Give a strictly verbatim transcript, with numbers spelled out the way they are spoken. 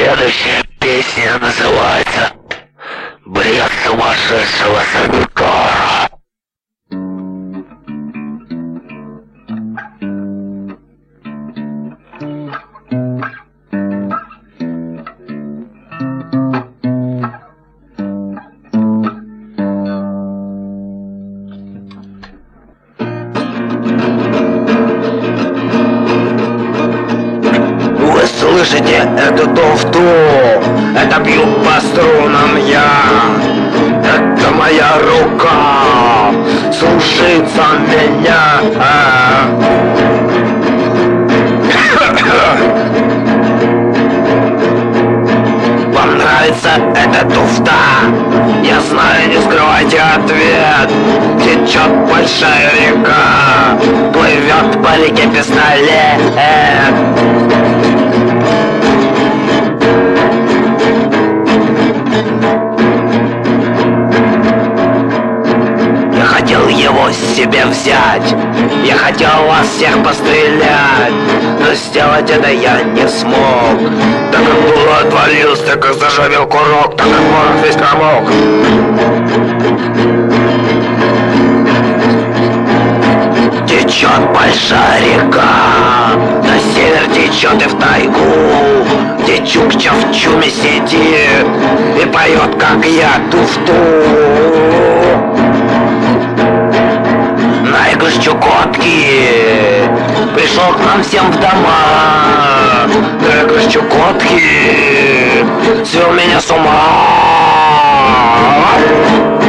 Следующая песня называется «Бред сумасшедшего санитара». Слышите эту туфту? Это бьют по струнам я. Это моя рука слушается меня. Вам нравится эта туфта? Я знаю, не скрывайте ответ. Течет большая река, плывет по реке пистолет. Хотел его себе взять, я хотел вас всех пострелять, но сделать это я не смог, так как дуло отвалилось, так как зажавел курок, так как ворот весь промок. Течет большая река, на север течет и в тайгу, где Чукча в чуме сидит и поет, как я, туфту. Найгуш Чукотки пришел к нам всем в дома. Найгуш Чукотки свел меня с ума.